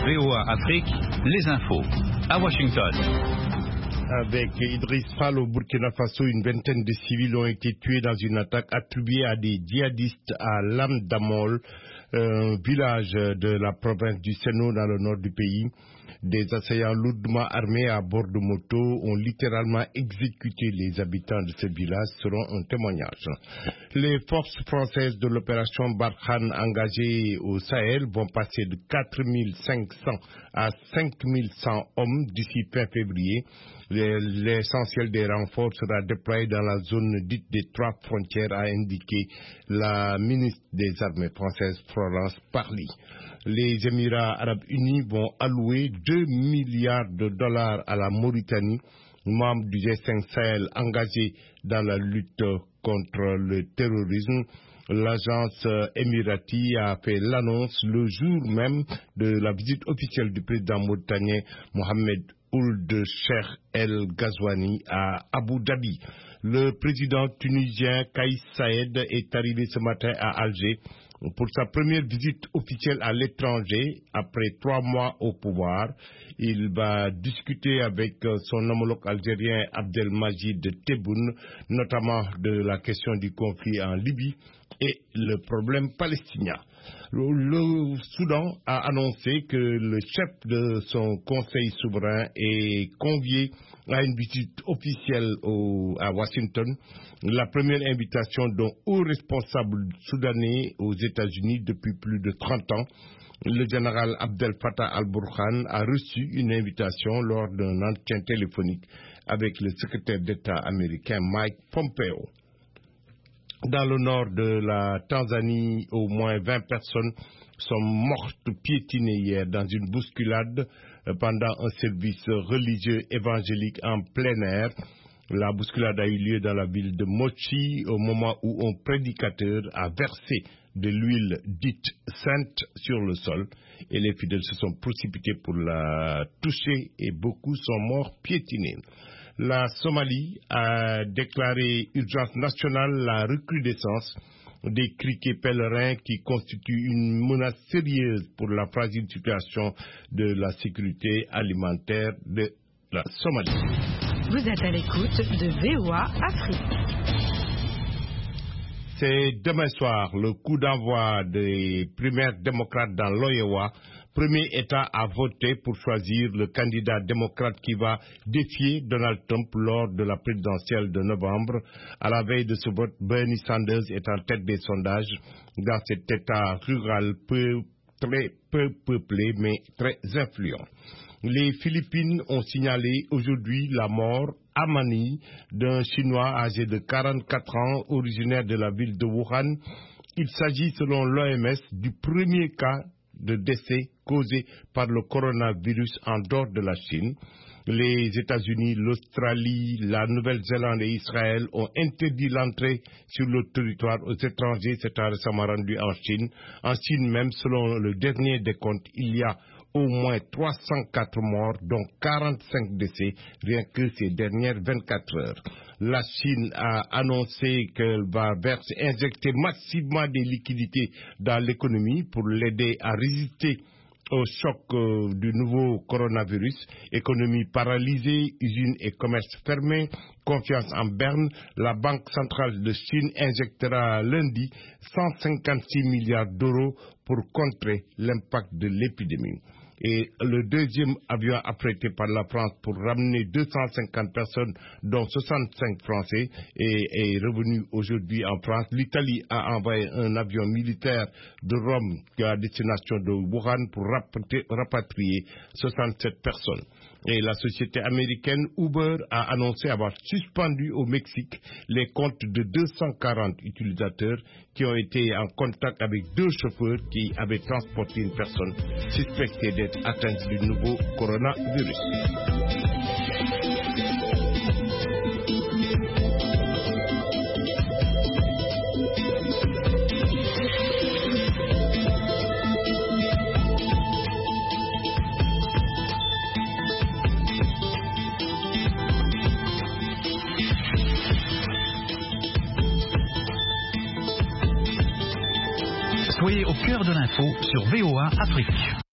VOA Afrique, les infos. À Washington. Avec Idriss Fall au Burkina Faso, une vingtaine de civils ont été tués dans une attaque attribuée à des djihadistes à Lamdamol, un village de la province du Seno dans le nord du pays. Des assaillants lourdement armés à bord de motos ont littéralement exécuté les habitants de ce village, selon un témoignage. Les forces françaises de l'opération Barkhane engagées au Sahel vont passer de 4500 à 5100 hommes d'ici fin février. L'essentiel des renforts sera déployé dans la zone dite des trois frontières, a indiqué la ministre des Armées françaises, Florence Parly. Les Émirats arabes unis vont allouer 2 milliards de dollars à la Mauritanie, membre du G5 Sahel engagé dans la lutte contre le terrorisme. L'agence émirati a fait l'annonce le jour même de la visite officielle du président mauritanien Mohamed Ould Cheikh El Ghazouani à Abu Dhabi. Le président tunisien Kais Saïed est arrivé ce matin à Alger pour sa première visite officielle à l'étranger après 3 mois au pouvoir. Il va discuter avec son homologue algérien Abdelmajid Tebboune, notamment de la question du conflit en Libye et le problème palestinien. Le Soudan a annoncé que le chef de son conseil souverain est convié à une visite officielle à Washington, la première invitation d'un haut responsable soudanais aux États-Unis depuis plus de 30 ans. Le général Abdel Fattah al-Burhan a reçu une invitation lors d'un entretien téléphonique avec le secrétaire d'État américain Mike Pompeo. Dans le nord de la Tanzanie, au moins 20 personnes sont mortes piétinées hier dans une bousculade pendant un service religieux évangélique en plein air. La bousculade a eu lieu dans la ville de Mochi au moment où un prédicateur a versé de l'huile dite sainte sur le sol et les fidèles se sont précipités pour la toucher et beaucoup sont morts piétinés. La Somalie a déclaré urgence nationale la recrudescence des criquets pèlerins qui constituent une menace sérieuse pour la fragile situation de la sécurité alimentaire de la Somalie. Vous êtes à l'écoute de VOA Afrique. C'est demain soir le coup d'envoi des primaires démocrates dans l'Iowa, premier État à voter pour choisir le candidat démocrate qui va défier Donald Trump lors de la présidentielle de novembre. À la veille de ce vote, Bernie Sanders est en tête des sondages dans cet État rural très peu peuplé mais très influent. Les Philippines ont signalé aujourd'hui la mort à Manille d'un Chinois âgé de 44 ans, originaire de la ville de Wuhan. Il s'agit, selon l'OMS, du premier cas de décès causé par le coronavirus en dehors de la Chine. Les États-Unis, l'Australie, la Nouvelle-Zélande et Israël ont interdit l'entrée sur le territoire aux étrangers s'étant récemment rendus en Chine. En Chine même, selon le dernier décompte, il y a au moins 304 morts, dont 45 décès, rien que ces dernières 24 heures. La Chine a annoncé qu'elle va injecter massivement des liquidités dans l'économie pour l'aider à résister au choc du nouveau coronavirus. Économie paralysée, usines et commerces fermés, confiance en berne. La Banque centrale de Chine injectera lundi 156 milliards d'euros pour contrer l'impact de l'épidémie. Et le deuxième avion affrété par la France pour ramener 250 personnes, dont 65 Français, est revenu aujourd'hui en France. L'Italie a envoyé un avion militaire de Rome à destination de Wuhan pour rapatrier 67 personnes. Et la société américaine Uber a annoncé avoir suspendu au Mexique les comptes de 240 utilisateurs qui ont été en contact avec 2 chauffeurs qui avaient transporté une personne suspectée d'être atteinte du nouveau coronavirus. Soyez au cœur de l'info sur VOA Afrique.